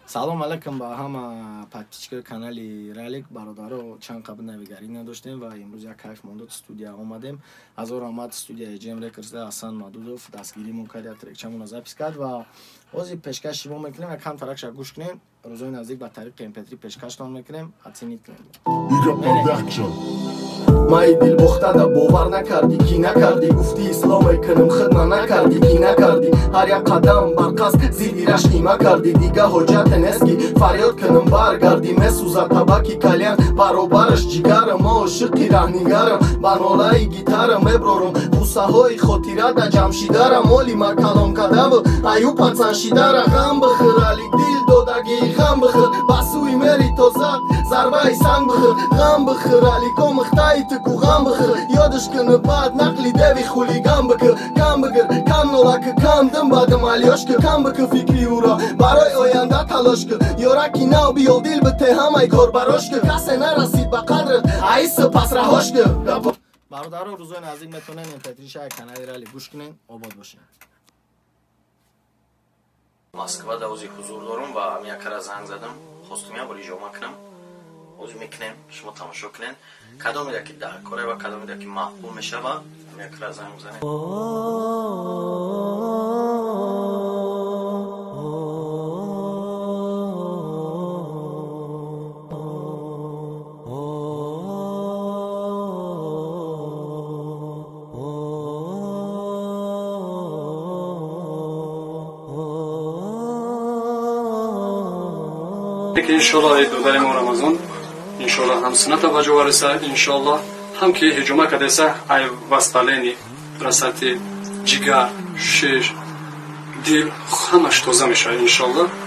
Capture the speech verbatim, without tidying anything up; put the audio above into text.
салом алайкум ба ҳама подписчикои канали Ралик бародаро. Чанд қабл навигарӣ надоштем ва имрӯз як кайф мондод студия омадем. Ҳазор омад студияи Джем Рекордс Асан Мадудов дастгирӣ кард, як трекчамона запис кард ва ҳозир пешкаш шумо мекунем. Як кам таракша гӯш кунем. Рӯзои наздик ба тариқи эм пи три пешкаштон мекунем. Ҳатсинит кунем. Май дил бохтада бовар накарди, ки накарди, гуфти ислом мекунам хидма накарди, ки накарди, ҳар як қадам бар қасд зидди рашқи макарди, дига ҳоҷате нест ки фарёд кунам баргарди, месӯзад табаки кальян баробараш ҷигарам, мо ошиқи раҳнигарам, ба нолаи гитара меброрам ғуссаҳои хотирада ҷамшидарам, моли ма калом кадаву аю пансаншидара, ғам бихир алик дил додаги ғам бихир, ба сӯи мери тозад зарбаи санг бихир, ғам бихир алико михтаи ту ғам бихир, ёдаш куни бад нақли деви хулиган бикир, кам бигир кам нолаки кам дим бадим алёш кир, кам бикир фикри ӯро барои оянда талош кир, ёраки нав биё дил бите ҳамаи кор барош кир, касе нарасид ба қадрат аиса пас раҳош кир. бародаро рӯзои наздик метонен эм пи три шаи канали Ралик гӯш кунен. Обод бошен. Москва да ӯзи ҳузур дорум ва якара занг задам, хостум як бор иҷома кунам. ҳозир мекунем, шумо тамошо кунен кадомеда ки даркора ва кадомеда ки маҳбуб мешава, якара занг бизанем. иншоалло ид додари мо рамазон иншоалло ҳам сунната ба ҷо раса, иншоалло ҳам ки ҳиҷома кадеса ай васталени расати ҷигар, шиш, дил ҳамаш тоза мешавад иншоалло.